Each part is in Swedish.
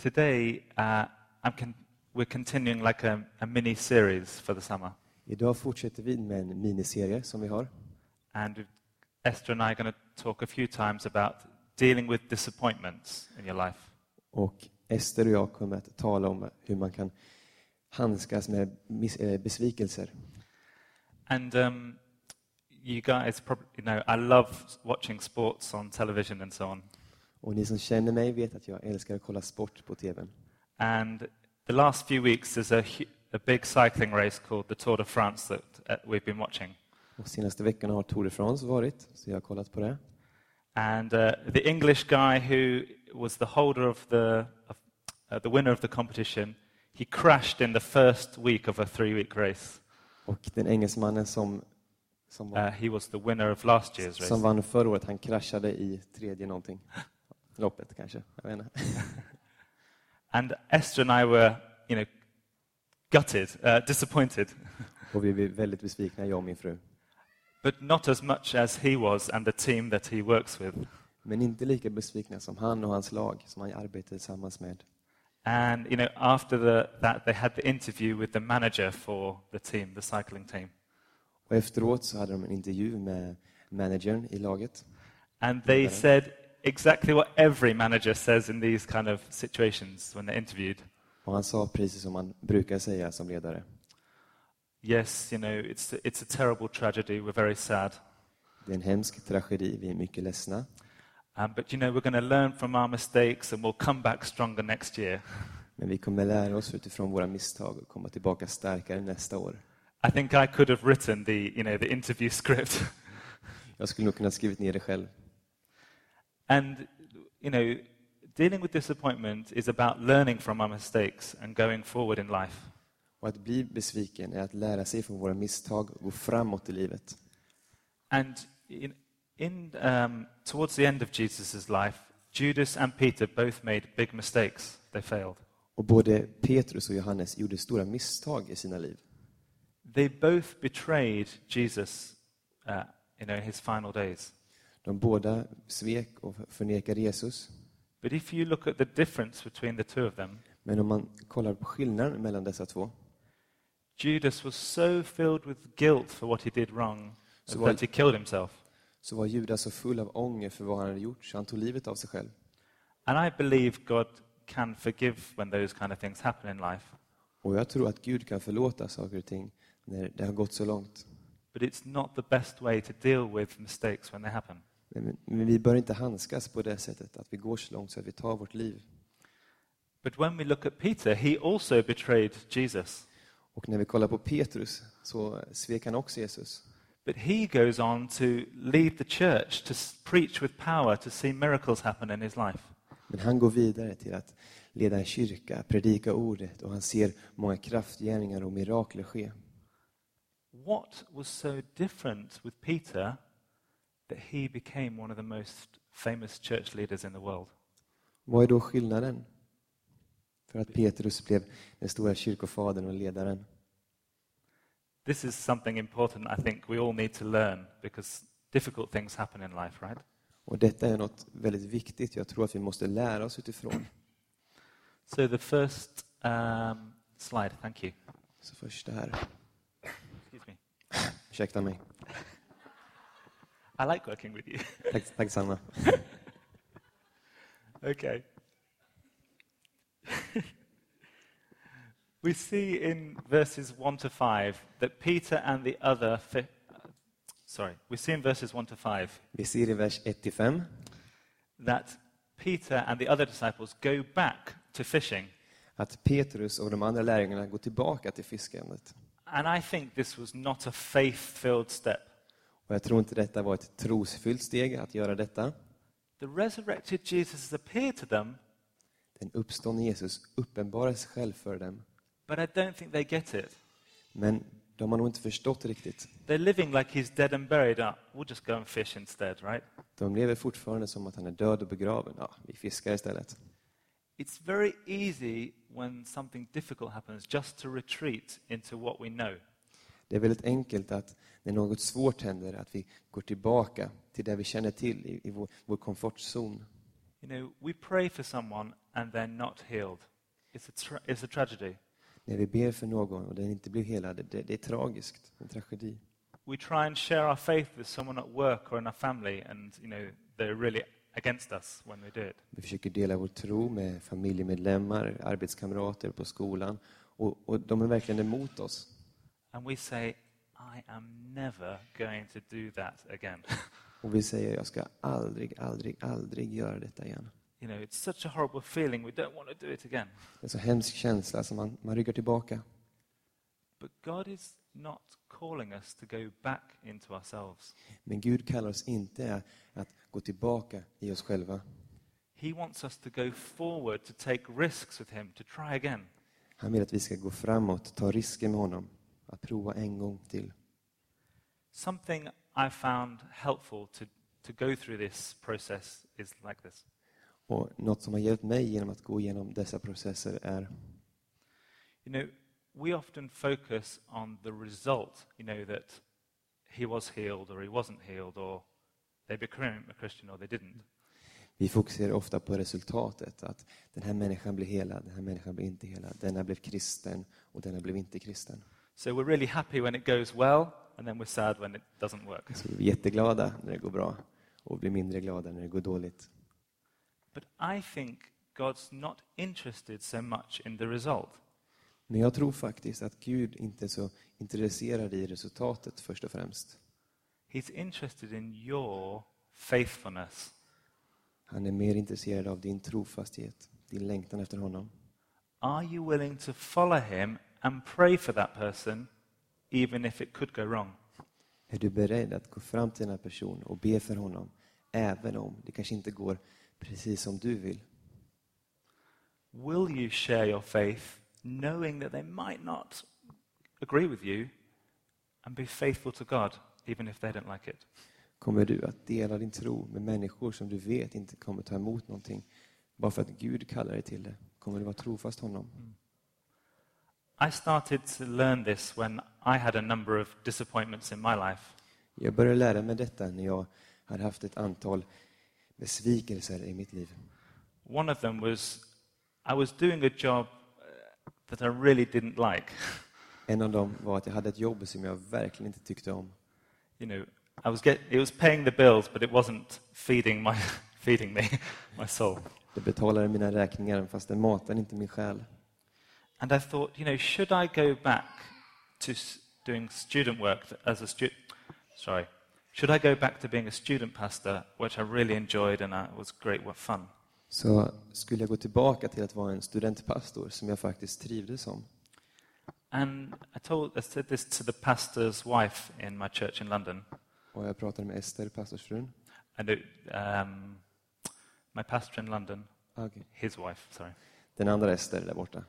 Today, we're continuing like a mini-series for the summer. Idag fortsätter vi med en miniserie som vi har. And Esther and I are going to talk a few times about dealing with disappointments in your life. Och Esther och jag kommer att tala om hur man kan handskas med besvikelser. And you guys probably I love watching sports on television and so on. Och ni som känner mig vet att jag älskar att kolla sport på TV:n. And the last few weeks there's a big cycling race called the Tour de France that we've been watching. Och senaste veckorna har Tour de France varit, så jag har kollat på det. And the English guy who was the holder of the winner of the competition, he crashed in the first week of a 3-week race. Och den engelsmannen som he was the winner of last year's race. Som vann förra året, han kraschade i tredje någonting. Loppet kanske, jag vet inte. And Esther and I were, gutted, disappointed. Och vi blev väldigt besvikna, jag och min fru. But not as much as he was and the team that he works with. Men inte lika besvikna som han och hans lag som han arbetar tillsammans med. And after that they had the interview with the manager for the team, the cycling team. Och efteråt så hade de en intervju med managern i laget. And they said exactly what every manager says in these kind of situations when they're interviewed. Och han sa precis som man brukar säga som ledare. Yes, it's a terrible tragedy. We're very sad. Det är en hemsk tragedi. Vi är mycket ledsna. But we're going to learn from our mistakes and we'll come back stronger next year. Men vi kommer lära oss utifrån våra misstag och komma tillbaka starkare nästa år. I think I could have written the interview script. Jag skulle nog kunna skrivit ner det själv. And dealing with disappointment is about learning from our mistakes and going forward in life. Och att bli besviken är att lära sig från våra misstag och gå framåt i livet. And towards the end of Jesus' life, Judas and Peter both made big mistakes. They failed. Och både Petrus och Johannes gjorde stora misstag i sina liv. They both betrayed Jesus in his final days. De båda svek och förnekade Jesus. But if you look at the difference between the two of them, men om man kollar på skillnaden mellan dessa två, Judas was so filled with guilt for what he did wrong that he killed himself. Så var Judas så full av ånger för vad han hade gjort så han tog livet av sig själv. And I believe God can forgive when those kind of things happen in life. Och jag tror att Gud kan förlåta saker och ting när det har gått så långt. But it's not the best way to deal with mistakes when they happen. Men vi bör inte handskas på det sättet att vi går så långt så att vi tar vårt liv. But when we look at Peter, he also betrayed Jesus. Och när vi kollar på Petrus så svek han också Jesus. But he goes on to lead the church, to preach with power, to see miracles happen in his life. Men han går vidare till att leda en kyrka, predika ordet och han ser många kraftgärningar och mirakler ske. What was so different with Peter that he became one of the most famous church leaders in the world? Vad är då skillnaden för att Petrus blev den stora kyrkofadern och ledaren? This is something important I think we all need to learn because difficult things happen in life, right? Och detta är något väldigt viktigt. Jag tror att vi måste lära oss utifrån. So the first slide, thank you. Så första här. Excuse me. Ursäkta mig. I like working with you. Tack samma. Okay. We see in verses 1 to 5 that Peter and the other we see in verses 1 to 5 Vi ser i vers 1-5 that Peter and the other disciples go back to fishing. att Petrus och de andra lärjungarna går tillbaka till fiskandet. And I think this was not a faith-filled step. Och jag tror inte detta var ett trosfyllt steg att göra detta. The resurrected Jesus appeared to them. Den uppståndne Jesus uppenbarar sig själv för dem. But I don't think they get it. Men de har nog inte förstått riktigt. They're living like he's dead and buried. We'll just go and fish instead, right? De lever fortfarande som att han är död och begraven. Ja, vi fiskar istället. It's very easy when something difficult happens just to retreat into what we know. Det är väldigt enkelt att när något svårt händer att vi går tillbaka till det vi känner till i vår komfortzon. We pray for someone and they're not healed. It's a tragedy. När vi ber för någon och den inte blir helad, det är tragiskt, en tragedi. We try and share our faith with someone at work or in our family, and they're really against us when we do it. Vi försöker dela vår tro med familjemedlemmar, arbetskamrater på skolan, och de är verkligen emot oss. And we say, I am never going to do that again. Och vi säger, jag ska aldrig göra detta igen. It's such a horrible feeling. We don't want to do it again. Det är en så hemsk känsla som man ryggar tillbaka. But God is not calling us to go back into ourselves. Men Gud kallar oss inte att gå tillbaka i oss själva. He wants us to go forward, to take risks with him, to try again. Han vill att vi ska gå framåt, ta risker med honom, att prova en gång till. Something I found helpful to go through this process is like this. Och något som har hjälpt mig genom att gå igenom dessa processer är, we often focus on the result, that he was healed or he wasn't healed, or they became a Christian or they didn't. vi fokuserar ofta på resultatet, att den här människan blir helad, den här människan blir inte helad, denna blev kristen och denna blev inte kristen. So we're really happy when it goes well, and then we're sad when it doesn't work. Så vi är jätteglada när det går bra och blir mindre glada när det går dåligt. But I think God's not interested so much in the result. Men jag tror faktiskt att Gud inte är så intresserad i resultatet först och främst. He's interested in your faithfulness. Han är mer intresserad av din trofasthet, din längtan efter honom. Are you willing to follow him and pray for that person, even if it could go wrong? Är du beredd att gå fram till den här personen och be för honom, även om det kanske inte går precis som du vill? Will you share your faith, knowing that they might not agree with you, and be faithful to God, even if they don't like it? Kommer du att dela din tro med människor som du vet inte kommer ta emot någonting, bara för att Gud kallar dig till det? Kommer du vara trofast honom? I started to learn this when I had a number of disappointments in my life. Jag började lära mig detta när jag hade haft ett antal besvikelser i mitt liv. One of them was I was doing a job that I really didn't like. En av dem var att jag hade ett jobb som jag verkligen inte tyckte om. It was paying the bills, but it wasn't feeding me, my soul. Det betalade mina räkningar, fast det matade inte min själ. And I thought, should I go back to doing student work as a student? Should I go back to being a student pastor, which I really enjoyed and was great fun? Så skulle jag gå tillbaka till att vara en studentpastor som jag faktiskt trivdes som. And I said this to the pastor's wife in my church in London. Och jag pratade med Esther, pastorsfrun. And my pastor in London, Okay. his wife, sorry. Den andra Esther där borta.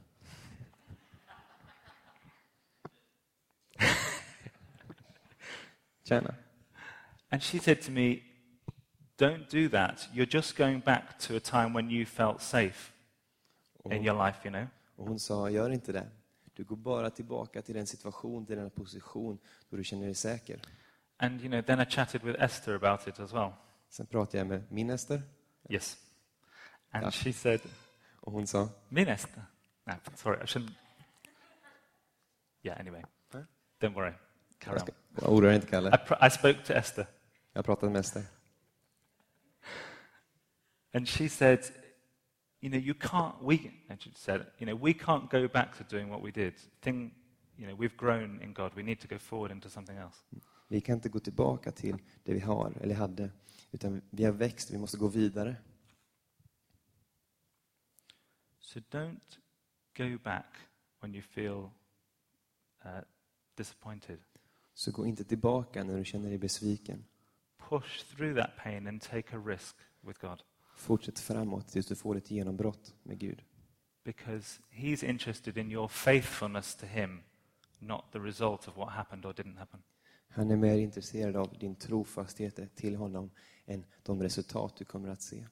Tjena. And she said to me, don't do that. You're just going back to a time when you felt safe in your life, Och hon sa, gör inte det. Du går bara tillbaka till den situation, till den position då du känner dig säker. And, then I chatted with Esther about it as well. Sen pratade jag med min Esther. Yes. And Ja. she said, Och hon sa, min Esther? No, sorry, I shouldn't. Yeah, anyway. Don't worry. Carry on. oroa dig inte, Kalle. I spoke to Esther. Jag pratade med Esther. And she said, we can't go back to doing what we did. We've grown in God. We need to go forward into something else. Vi kan inte gå tillbaka till det vi har eller hade, utan vi har växt, vi måste gå vidare. So don't go back when you feel disappointed. Så gå inte tillbaka när du känner dig besviken. Push through that pain and take a risk with God. Fortsätt framåt tills du får ett genombrott med Gud. Because he's interested in your faithfulness to him, not the result of what happened or didn't happen. Han är mer intresserad av din trofasthet till honom än de resultat du kommer att se.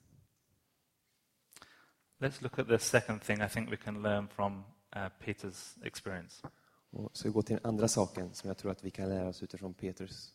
Let's look at the second thing I think we can learn from Peter's experience. Och så vi går till den andra saken som jag tror att vi kan lära oss utifrån Petrus.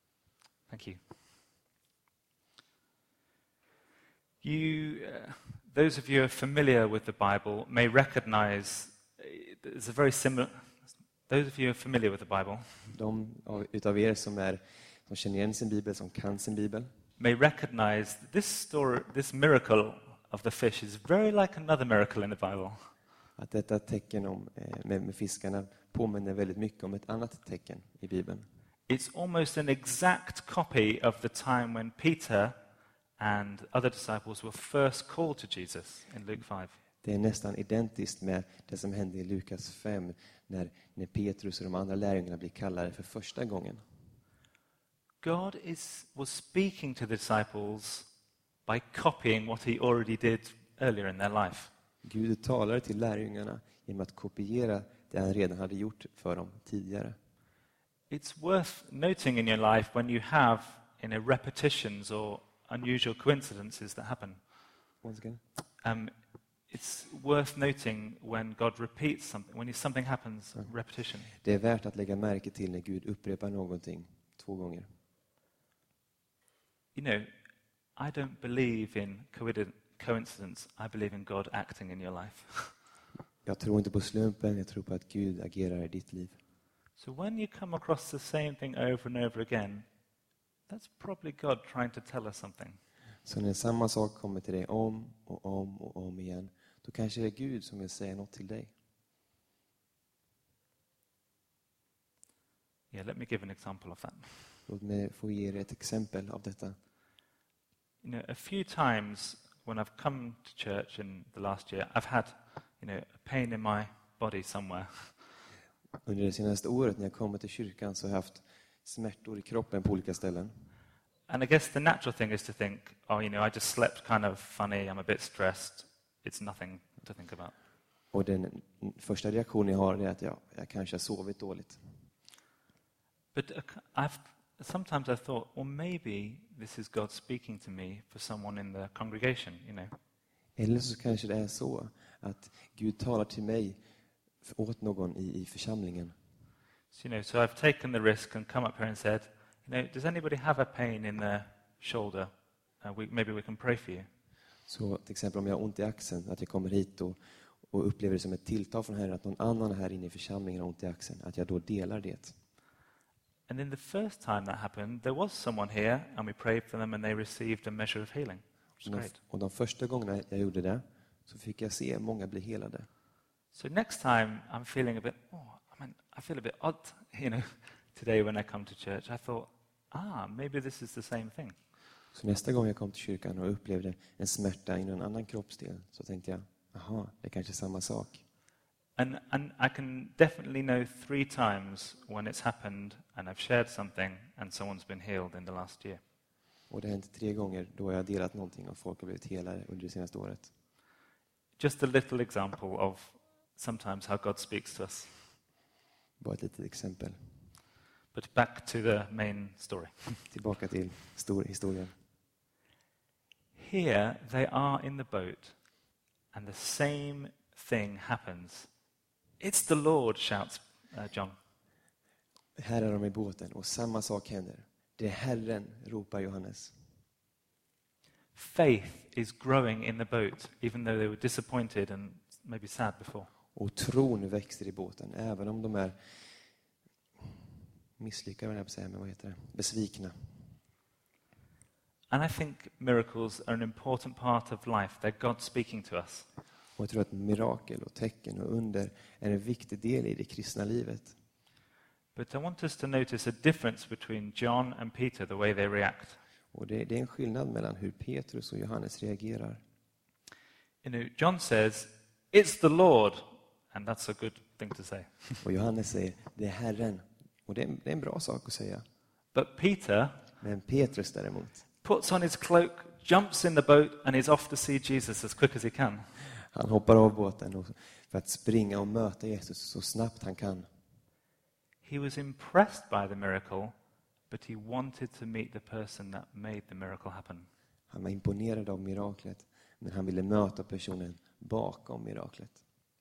Thank you. those of you who are familiar with the Bible may recognize there's a very similar. Those of you who are familiar with the Bible Utav er som känner igen sin bibel, som kan sin bibel, may recognize that this miracle of the fish is very like another miracle in the Bible. att detta tecken med fiskarna påminner väldigt mycket om ett annat tecken i Bibeln. It's almost an exact copy of the time when Peter and other disciples were first called to Jesus in Luke 5. Det är nästan identiskt med det som hände i Lukas 5 när Petrus och de andra lärjungarna blir kallade för första gången. God was speaking to the disciples by copying what he already did earlier in their life. Gud talade till lärjungarna genom att kopiera det han redan hade gjort för dem tidigare. It's worth noting in your life when you have repetitions or unusual coincidences that happen. Once again. It's worth noting when God repeats something, when something happens, repetition. Det är värt att lägga märke till när Gud upprepar någonting 2 gånger. You know, I don't believe in coincidence. I believe in God acting in your life. Jag tror inte på slumpen, jag tror på att Gud agerar i ditt liv. So when you come across the same thing over and over again, that's probably God trying to tell us something. Så när samma sak kommer till dig om och om och om igen, då kanske det är Gud som vill säga något till dig. Yeah, let me give an example of that. Låt mig få ge er ett exempel av detta. You know, a few times when I've come to church in the last year, I've had, a pain in my body somewhere. Under det senaste året när jag kommer till kyrkan så har jag haft smärtor i kroppen på olika ställen. And I guess the natural thing is to think, I just slept kind of funny, I'm a bit stressed. It's nothing to think about. Och den första reaktionen jag har är att jag kanske har sovit dåligt. But sometimes I thought, well, maybe this is God speaking to me for someone in the congregation, Eller så kanske det är så att Gud talar till mig åt någon i församlingen. So I've taken the risk and come up here and said, does anybody have a pain in their shoulder? Maybe we can pray for you. Så till exempel om jag har ont i axeln, att jag kommer hit och upplever det som ett tilltag från Herren att någon annan här inne i församlingen har ont i axeln, att jag då delar det. And then the first time that happened, there was someone here and we prayed for them and they received a measure of healing. Och de första gångerna jag gjorde det så fick jag se många bli helade. So next time I'm feeling I feel a bit odd, today when I come to church. I thought, maybe this is the same thing. Så nästa gång jag kom till kyrkan och upplevde en smärta i någon annan kroppsdel så tänkte jag, det är kanske samma sak. And I can definitely know 3 times when it's happened and I've shared something and someone's been healed in the last year. Och det har hänt 3 gånger då jag har delat någonting och folk har blivit helade under det senaste året. Just a little example of sometimes how God speaks to us. Bara ett litet exempel. But back to the main story. Tillbaka till historien. Here they are in the boat and the same thing happens. It's the Lord, shouts John. Här är de i båten och samma sak händer. Det är Herren, ropar Johannes. Faith is growing in the boat, even though they were disappointed and maybe sad before. Och tron växer i båten, även om de är misslyckade, besvikna. And I think miracles are an important part of life. They're God speaking to us. Och jag tror att mirakel och tecken och under är en viktig del i det kristna livet. But I want us to notice a difference between John and Peter, the way they react. Och det är en skillnad mellan hur Petrus och Johannes reagerar. John says, "It's the Lord," and that's a good thing to say. Och Johannes säger, det är Herren. Och det är en bra sak att säga. But Peter, men Petrus däremot, puts on his cloak, jumps in the boat and is off to see Jesus as quick as he can. Han hoppar av båten för att springa och möta Jesus så snabbt han kan. He was impressed by the miracle, but he wanted to meet the person that made the miracle happen. Han var imponerad av miraklet, men han ville möta personen bakom miraklet.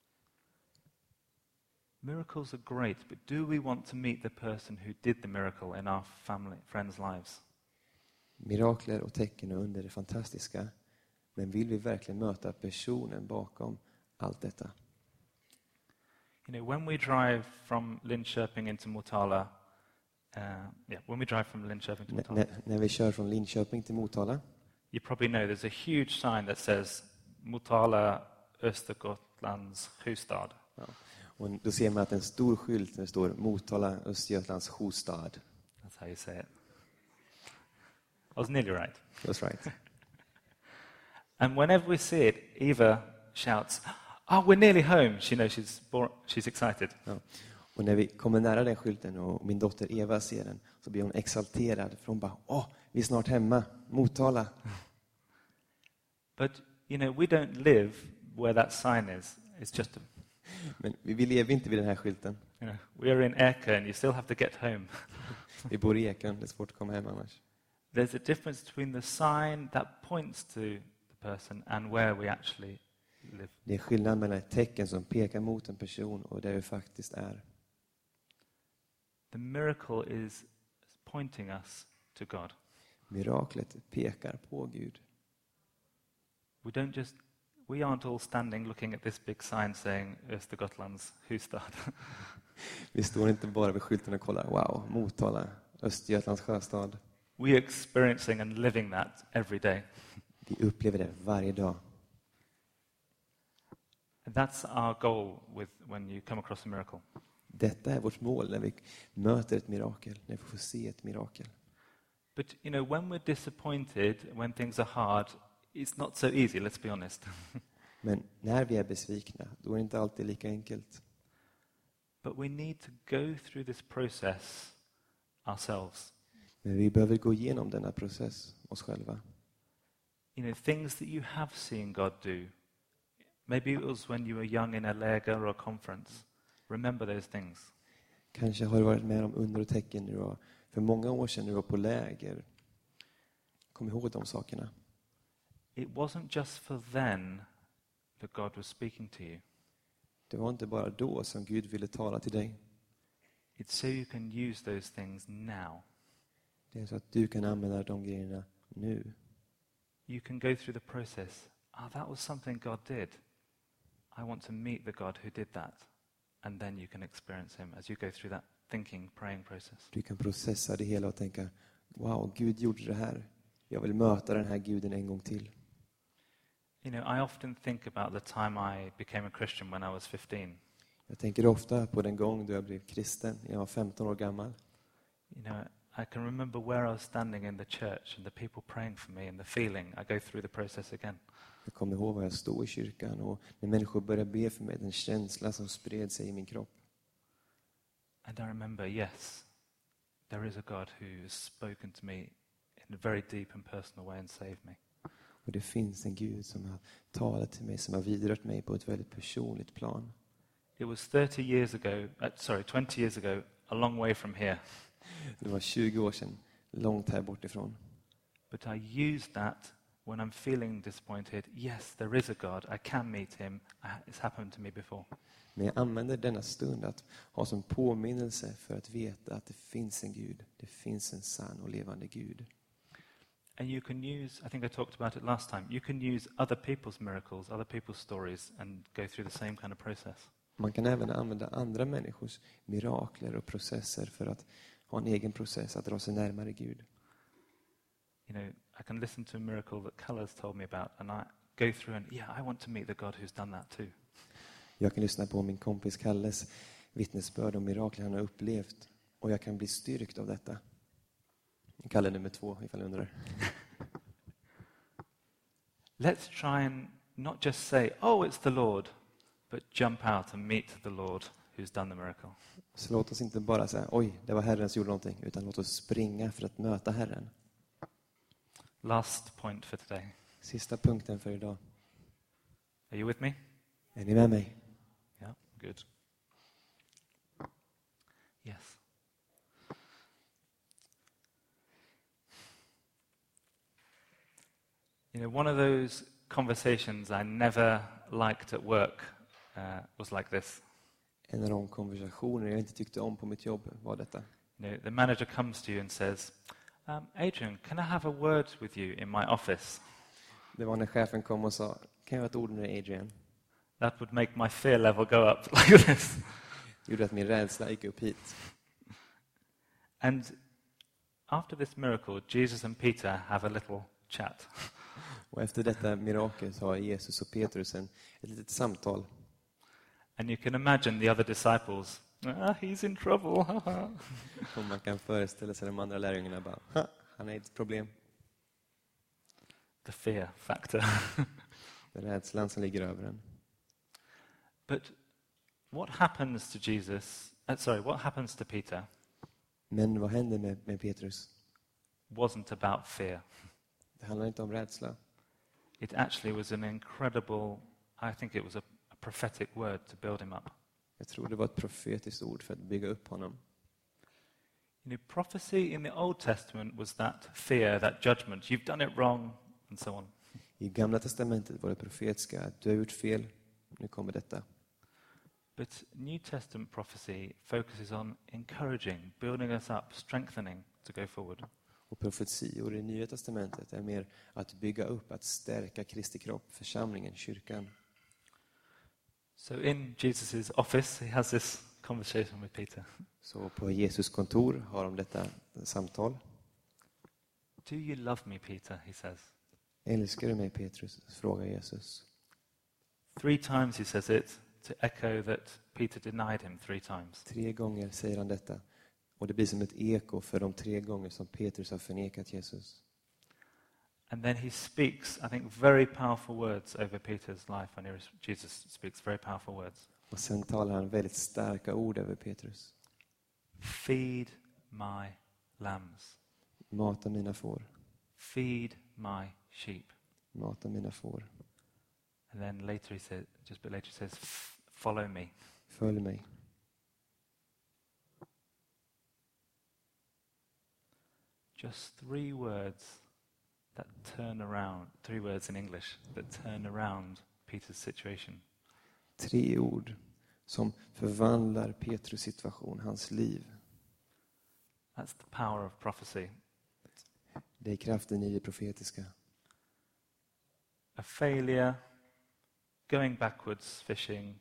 Miracles are great, but do we want to meet the person who did the miracle in our family, friends' lives? Mirakler och tecken och under är fantastiska, Men vill vi verkligen möta personen bakom allt detta? You know, when we drive from Linköping into Motala, when we drive from Linköping to Motala, När vi kör från Linköping till Motala, you probably know there's a huge sign that says Motala, Östergötlands huvudstad. ja, och då ser man att en stor skylt där det står Motala, Östergötlands huvudstad. That's how you say it. I was nearly right. That's right. And whenever we see it, Eva shouts, "Oh, we're nearly home." She knows she's excited. Ja. Och när vi kommer nära den skylten och min dotter Eva ser den, så blir hon exalterad, för hon bara, vi är snart hemma, Motala. But, you know, we don't live where that sign is. It's just Men vi lever inte vid den här skylten. you know, we are in Eka and you still have to get home. Vi bor i Ekön, det är svårt att komma hem annars. There's a difference between the sign that points to the person and where we actually live. Det är skillnad mellan ett tecken som pekar mot en person och där vi faktiskt är. The miracle is pointing us to God. Miraklet pekar på Gud. We aren't all standing looking at this big sign saying Östergötlands huvudstad. Vi står inte bara vid skylten och kollar, wow, Motala, Östergötlands sjöstad. We are experiencing and living that every day. Vi upplever det varje dag. That's our goal when you come across a miracle. Detta är vårt mål när vi möter ett mirakel, när vi får se ett mirakel. But, you know, when we're disappointed, when things are hard, it's not so easy, let's be honest. Men när vi är besvikna, då är det inte alltid lika enkelt. But we need to go through this process ourselves. Men vi behöver gå igenom denna process oss själva. You know, things that you have seen God do. Maybe it was when you were young in a läger or a conference. Remember those things. Kanske har du varit med om under och tecken nu då, för många år sedan när du var på läger. Kom ihåg de sakerna. It wasn't just for then that God was speaking to you. Det var inte bara då som Gud ville tala till dig. It's so you can use those things now. Det är så att du kan använda de grejerna nu. You can go through the process. That was something God did. I want to meet the God who did that. And then you can experience him as you go through that thinking, praying process. Du kan processa det hela och tänka, wow, Gud gjorde det här. Jag vill möta den här Guden en gång till. You know, I often think about the time I became a Christian when I was 15. Jag tänker ofta på den gång då jag blev kristen. Jag var 15 år gammal. You know, I can remember where I was standing in the church and the people praying for me and the feeling. I go through the process again. Jag kommer ihåg var jag stod i kyrkan och när människor började be för mig, den känsla som spred sig i min kropp. And I remember, yes, there is a God who has spoken to me in a very deep and personal way and saved me. Och det finns en Gud som har talat till mig, som har vidrört mig på ett väldigt personligt plan. It was 20 years ago, a long way from here. Det var 20 år sedan, långt här bortifrån. But I use that when I'm feeling disappointed. Yes, there is a God. I can meet him. It's happened to me before. Men jag använder denna stund att ha som påminnelse för att veta att det finns en Gud. Det finns en sann och levande Gud. And you can use, I think I talked about it last time, you can use other people's miracles, other people's stories and go through the same kind of process. Man kan även använda andra människors mirakler och processer för att ha en egen process att dra sig närmare Gud. You know, I can listen to a miracle that Colors told me about and I go through and, I want to meet the God who's done that too. Jag kan lyssna på min kompis Kalles vittnesbörd om mirakler han har upplevt och jag kan bli styrkt av detta. Kalle nummer 2, ifall du undrar. Let's try and not just say, it's the Lord, but jump out and meet the Lord who's done the miracle. Så låt oss inte bara säga, oj, det var Herren som gjorde någonting, utan låt oss springa för att möta Herren. Last point for today. Sista punkten för idag. Are you with me? Är ni med mig? Yeah, good. Yes. You know, one of those conversations I never liked at work was like this. En av de konversationer jag inte tyckte om på mitt jobb var detta. You know, the manager comes to you and says, Adrian, can I have a word with you in my office? Det var när chefen kom och sa, kan jag ha ett ord med dig, Adrian? That would make my fear level go up like this. Det gjorde att min rädsla gick upp hit. And after this miracle, Jesus and Peter have a little chat. Och efter detta mirakel så har Jesus och Petrus ett litet samtal. And you can imagine the other disciples, he's in trouble. Och man kan föreställa sig de andra lärjungarna bara, han är ett problem. The fear factor. Det är rädslan som ligger över en. But what happens to what happens to Peter Men vad händer med Petrus? wasn't about fear. Det handlar inte om rädsla. It actually was an incredible, I think it was a prophetic word to build him up. Jag tror det var ett profetiskt ord för att bygga upp honom. You know, prophecy in the Old Testament was that fear, that judgment. You've done it wrong, and so on. I Gamla testamentet var det profetiska, att du har gjort fel, nu kommer detta. But New Testament prophecy focuses on encouraging, building us up, strengthening to go forward. Och profetior i Nya testamentet är mer att bygga upp, att stärka Kristi kropp, församlingen, kyrkan. So in Jesus' office, he has this conversation with Peter. Så på Jesus kontor har de detta samtal. Do you love me, Peter? He says. Älskar du mig, Petrus? Frågar Jesus. 3 times he says it to echo that Peter denied him 3 times. 3 gånger säger han detta. Och det blir som ett eko för de 3 gånger som Petrus har förnekat Jesus. And then he speaks, I think, very powerful words over Peter's life when Jesus speaks very powerful words. Och sen talar han väldigt starka ord över Petrus. Feed my lambs. Mata mina får. Feed my sheep. Mata mina får. And then later he says, just a bit later he says, follow me. Följ mig. Just 3 words that turn around, 3 words in English that turn around Peter's situation. 3 ord som förvandlar Petrus situation, hans liv. That's the power of prophecy. Det är kraften i det profetiska. A failure, going backwards, fishing,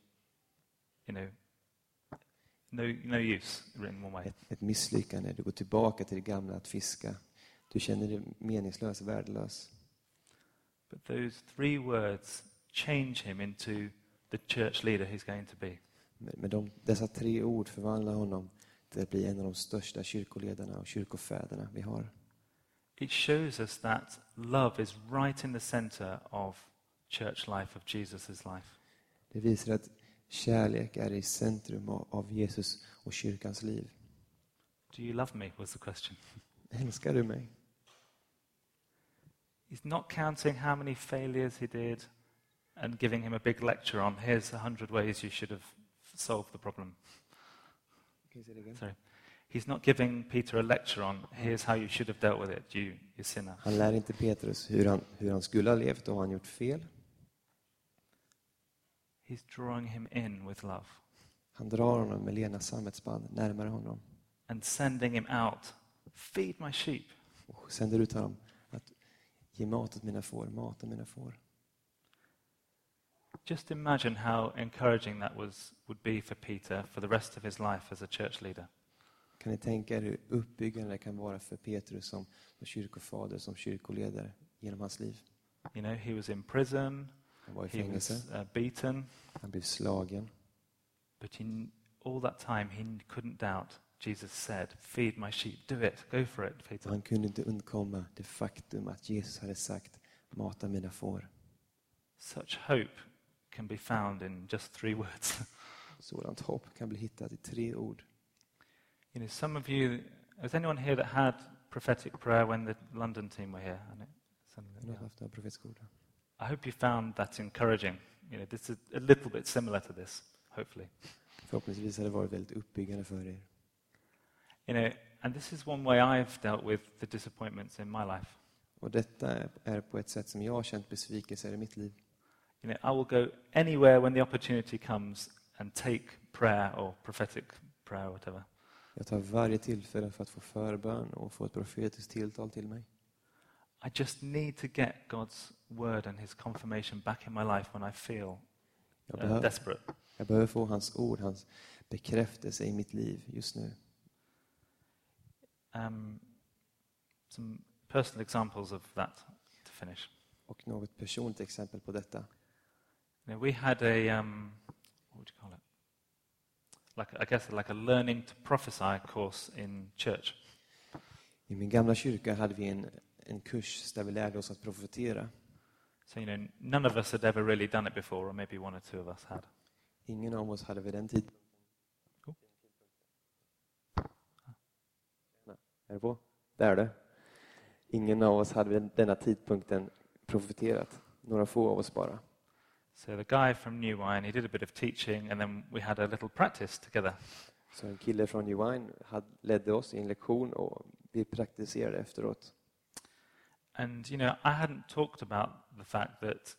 no use, written one way. Ett misslyckande, du går tillbaka till det gamla att fiska. Du känner dig meningslös, värdelös. But those 3 words change him into the church leader he's going to be. Men dessa 3 ord förvandlar honom till att bli en av de största kyrkoledarna och kyrkofäderna vi har. It shows us that love is right in the center of church life, of Jesus' life. Det visar att kärlek är i centrum av Jesus och kyrkans liv. Do you love me, was the question. Älskar du mig? He's not counting how many failures he did and giving him a big lecture on here's 100 ways you should have solved the problem. Sorry. He's not giving Peter a lecture on here's how you should have dealt with it, you sinner. Han lär inte Petrus hur han skulle ha levt och han gjort fel. He's drawing him in with love. Han drar honom med lena sammetsband närmare honom. And sending him out. Feed my sheep. Och sänder ut honom att ge mat åt mina får, mata mina får. Just imagine how encouraging that would be for Peter for the rest of his life as a church leader. Kan ni tänka er hur uppbyggande det kan vara för Petrus som kyrkofader, som kyrkoledare genom hans liv? You know, he was in prison. Han var i He was fängelse. beaten. Han blev slagen. But in all that time, he couldn't doubt. Jesus said, feed my sheep. Do it. Go for it, Peter. Han kunde inte undkomma det faktum att Jesus hade sagt, mata mina får. Such hope can be found in just 3 words. Sådant hopp kan bli hittat i 3 ord. You know, some of you, has anyone here that had prophetic prayer when the London team were here? I hope you found that encouraging. You know, this is a little bit similar to this, hopefully. Förhoppningsvis har det varit väldigt uppbyggande för er. You know, and this is one way I've dealt with the disappointments in my life. Och detta är på ett sätt som jag har känt besvikelser i mitt liv. You know, I will go anywhere when the opportunity comes and take prayer or prophetic prayer or whatever. Jag tar varje tillfälle för att få förbön och få ett profetiskt tilltal till mig. I just need to get God's word and his confirmation back in my life when I feel Jag desperate. behöver få hans ord, hans bekräftelse i mitt liv just nu. Some personal examples of that to finish. Och något personligt exempel på detta. You know, we had a what would you call it? Like a learning to prophesy course in church. I min gamla kyrka hade vi en kurs där vi lärde oss att profetera. So, you know, none of us had ever really done it before, or maybe one or two of us had. Ingen av oss hade vid den tiden. Är det på? Där är det. Ingen av oss hade vid denna tidpunkten profeterat. Några få av oss bara. So the guy from New Wine, he did a bit of teaching, and then we had a little practice together. Så en kille från New Wine ledde oss i en lektion och vi praktiserade efteråt. And, you know, I hadn't talked about the fact that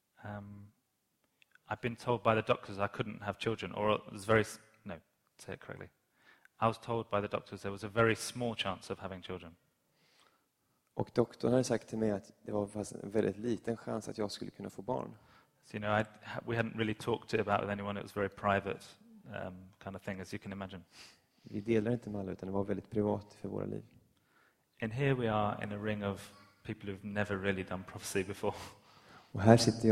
I've been told by the doctors I couldn't have children, or it was say it correctly. I was told by the doctors there was a very small chance of having children. Och doktorn hade sagt till mig att det var fast en väldigt liten chans att jag skulle kunna få barn. So, you know, we hadn't really talked it about with anyone. It was very private kind of thing, as you can imagine. Vi delade inte med alla, utan det var väldigt privat för våra liv. And here we are in a ring of people who've never really done prophecy before. Och här sitter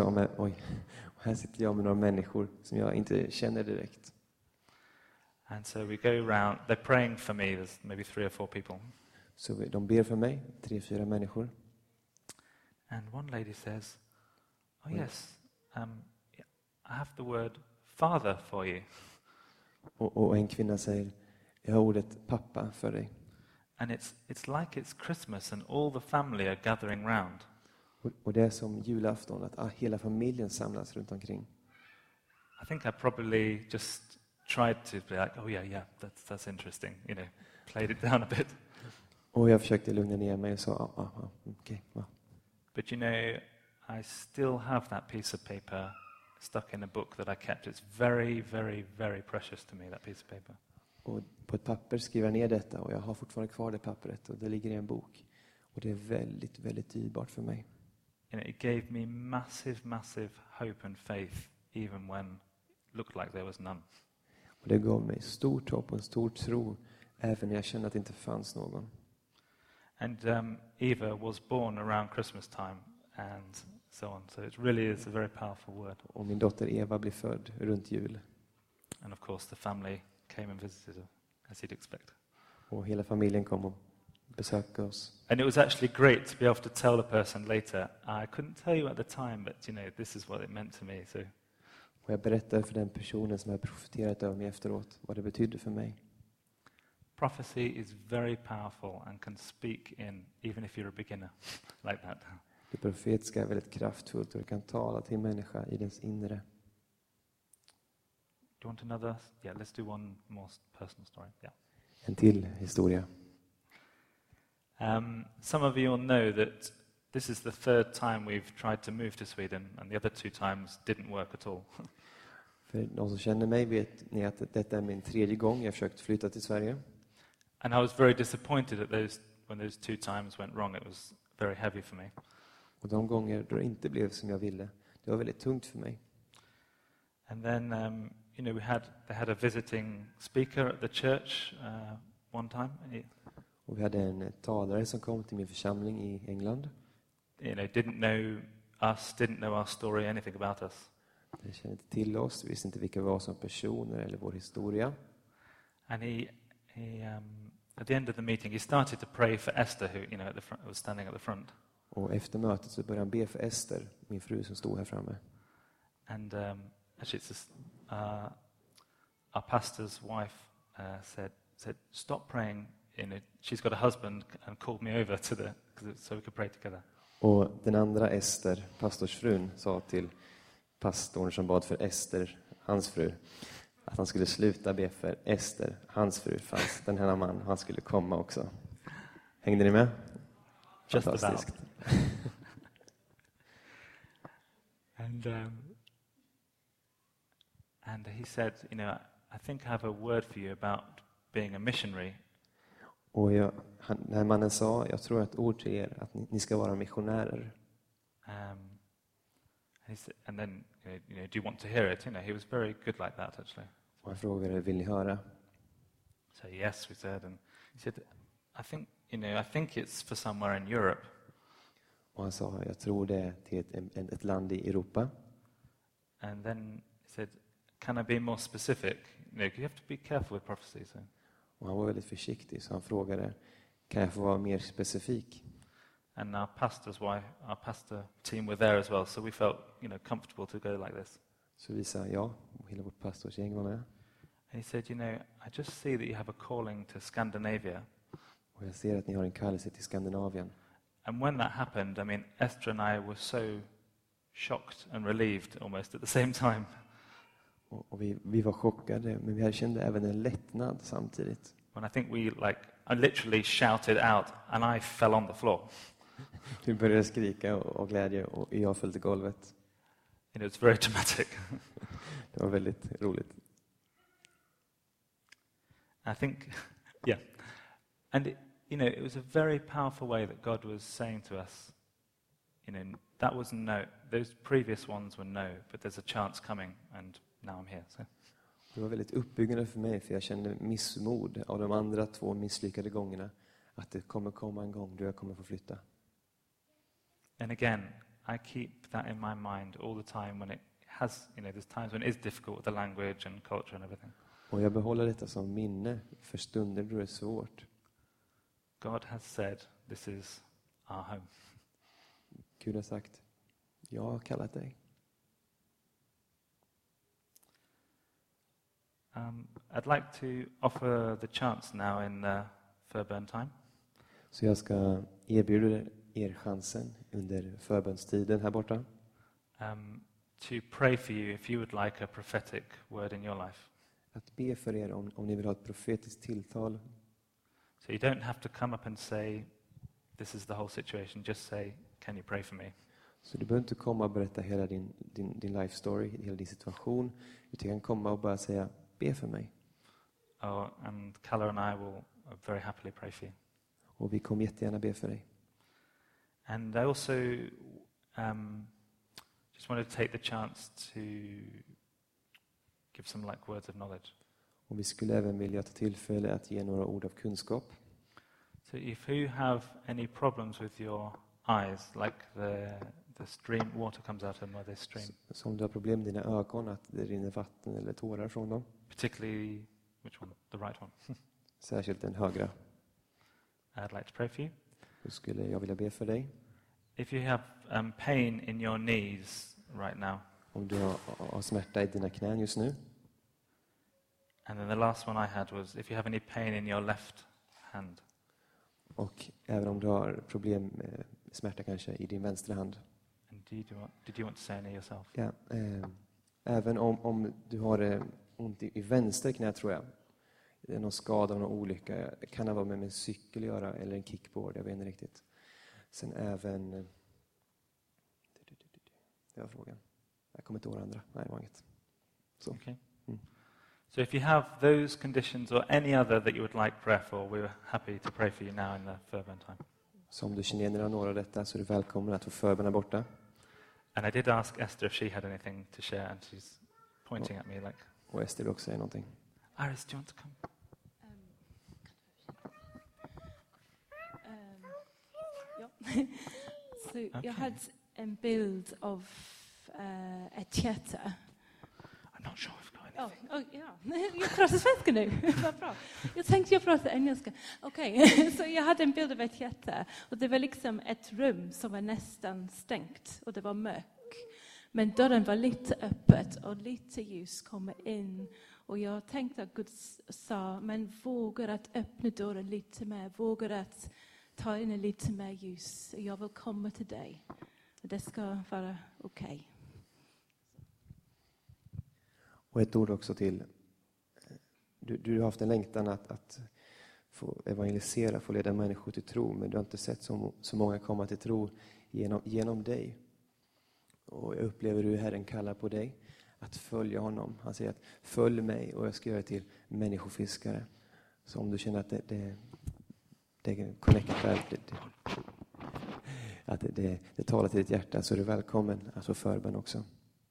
jag med några människor som jag inte känner direkt. And so we go around, they're praying for me, there's maybe 3 or 4 people. Så de ber för mig, 3-4 människor. And one lady says, oh yes, I have the word father for you. Och en kvinna säger, jag har ordet pappa för dig. And it's like it's Christmas and all the family are gathering round. Och det är som julafton, att hela familjen samlas runt omkring. I think I probably just tried to be like, oh yeah, that's interesting, you know, played it down a bit. Och jag försökte lugna ner mig och sa, okej. But you know, I still have that piece of paper stuck in a book that I kept. It's very, very, very precious to me, that piece of paper. Och på ett papper skriver jag ner detta och jag har fortfarande kvar det pappret och det ligger i en bok. Och det är väldigt, väldigt dyrbart för mig. You know, it gave me massive hope and faith even when it looked like there was none. Och det gav mig stort hopp och en stor tro även när jag kände att det inte fanns någon. And Eva was born around Christmas time and so on. So it really is a very powerful word. Och min dotter Eva blev född runt jul. And of course the family came and visited her, as you'd expect. Och hela familjen kom och besökte oss. And it was actually great to be able to tell the person later, I couldn't tell you at the time, but you know, this is what it meant to me. So. Och jag berättade för den personen som hade profeterat över mig efteråt vad det betydde för mig. Prophecy is very powerful and can speak in, even if you're a beginner, like that. Det profetiska är väldigt kraftfullt och det kan tala till människa i dess inre. Do you want another? Yeah, let's do one more personal story. Yeah. En till historia. Some of you will know that this is the 3rd time we've tried to move to Sweden, and the other 2 times didn't work at all. För de som känner mig vet ni att detta är min 3:e gång jag försökt flytta till Sverige. And I was very disappointed at when those 2 times went wrong. It was very heavy for me. Och de gånger då det inte blev som jag ville, det var väldigt tungt för mig. And then, you know, they had a visiting speaker at the church one time. Och vi hade en talare som kom till min församling i England. You know, didn't know us, didn't know our story, anything about us. De kände inte till oss, visste inte vilka vi var som personer eller vår historia. And he at the end of the meeting, he started to pray for Esther, who, you know, at the front, was standing at the front. Och efter mötet så började han be för Ester, min fru som stod här framme. And actually, it's our pastor's wife said, "Stop praying. You know, she's got a husband, and called me over to so we could pray together." Och den andra Ester, pastorsfrun, sa till pastorn som bad för Ester, hans fru, att han skulle sluta be för Ester, hans fru, fast den här mannen, han skulle komma också. Hängde ni med? Just fantastiskt. And he said, you know, I think I have a word for you about being a missionary. Och den här mannen sa, jag tror ett ord till er, att ni ska vara missionärer. And then, do you want to hear it? He was very good like that, actually. Och han frågade, vill ni höra? So yes, we said, and he said, I think it's for somewhere in Europe. Och han sa, jag tror det är till ett land i Europa. And then he said, can I be more specific? You have to be careful with prophecy. So. Och han var väldigt försiktig, så han frågade, kan jag få vara mer specifik? And our pastor team were there as well, so we felt, comfortable to go like this. Så vi sa ja, och hela vårt pastorsgäng var med. And he said, I just see that you have a calling to Scandinavia. Och jag ser att ni har en kallelse till Skandinavien. And when that happened, Esther and I were so shocked and relieved almost at the same time. Och vi var chockade, men vi kände även en lättnad samtidigt. When I think I literally shouted out and I fell on the floor. Vi började skrika och glädje och jag föll till golvet. It was very dramatic. Det var väldigt roligt. I think, yeah. And it was a very powerful way that God was saying to us, that was no. Those previous ones were no, but there's a chance coming, and now I'm here. So. Det var väldigt uppbyggande för mig, för jag kände missmod av de andra 2 misslyckade gångerna. Att det kommer komma en gång då jag kommer få flytta. And again, I keep that in my mind all the time when it has, there's times when it is difficult with the language and culture and everything. Och jag behåller detta som minne för stunder då det är svårt. God has said, this is our home. Gud har sagt, jag har kallat dig. I'd like to offer the chance now in förbön time. Så jag ska erbjuda er chansen under förbönstiden här borta. To pray for you if you would like a prophetic word in your life. Att be för er om ni vill ha ett profetiskt tilltal. So you don't have to come up and say, this is the whole situation. Just say, can you pray for me? Så du behöver inte komma och berätta hela din life story, hela din situation. Du kan komma och bara säga, be för mig. And Kalle and I will very happily pray for you. Och vi kommer jättegärna be för dig. And I also just wanted to take the chance to give some words of knowledge. Och vi skulle även vilja ta tillfälle att ge några ord av kunskap. So if you have any problems with your eyes, like the stream, water comes out of this stream. Så om du har problem med dina ögon, att det rinner vatten eller tårar från dem. Particularly, which one? The right one. Särskilt den högra. I'd like to pray for you. Då skulle jag vilja be för dig. If you have pain in your knees right now. Om du har smärta i dina knän just nu. And then the last one I had was if you have any pain in your left hand. Och även om du har problem med smärta kanske i din vänstra hand. And did you want to say any yourself? Ja, även om du har ont i vänster knä, tror jag. Det är någon skada, någon olycka. Det kan ha med en cykel att göra eller en kickboard, jag vet inte riktigt. Sen även... Det var frågan. Jag kommer inte ihåg andra. Nej, det var inget. Så. Okay. So if you have those conditions or any other that you would like prayer for, we're happy to pray for you now in the förbön time. Så om du känner igen några av detta så är du välkommen att få förböna borta. And I did ask Esther if she had anything to share, and she's pointing at me like... Och Esther vill också säga någonting. Iris, do you want to come? Ja. Så jag hade en bild av ett hjärta. I'm not sure if I got anything. Ja. Jag pratar svenska nu. Vad bra. Jag tänkte jag pratar engelska. Okej. Så jag hade en bild av ett hjärta. Och det var liksom ett rum som var nästan stängt. Och det var mörkt. Men dörren var lite öppet och lite ljus kommer in. Och jag tänkte att Gud sa, men vågar att öppna dörren lite mer. Vågar att ta in lite mer ljus. Jag vill komma till dig. Det ska vara okej. Och ett ord också till. Du har haft en längtan att få evangelisera, få leda människor till tro. Men du har inte sett så många komma till tro genom dig. Och jag upplever hur Herren kallar på dig att följa honom. Han säger att följ mig och jag ska göra till människofiskare. Så om du känner att det connectar, att det talar till ditt hjärta, så är du välkommen att få förbön också.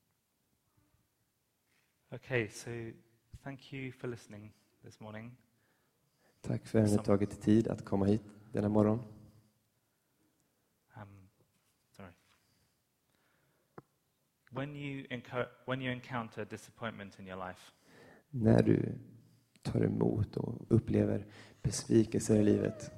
Okay, so thank you for listening this morning. Tack för att ni har tagit tid att komma hit denna morgon. Sorry. When you encounter disappointment in your life, När du tar emot och upplever besvikelser i livet,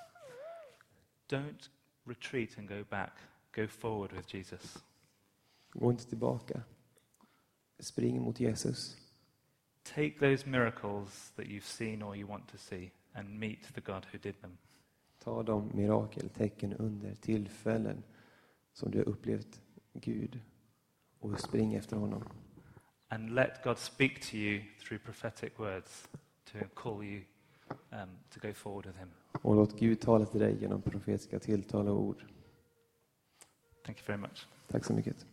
don't retreat and go back. Go forward with Jesus. gå inte tillbaka. Spring mot Jesus. Take those miracles that you've seen or you want to see and meet the God who did them. Ta de mirakel, tecken, under, tillfällen som du har upplevt Gud och spring efter honom. And let God speak to you through prophetic words to call you to go forward with him. Och låt Gud tala till dig genom profetiska tilltal och ord. Thank you very much. Tack så mycket.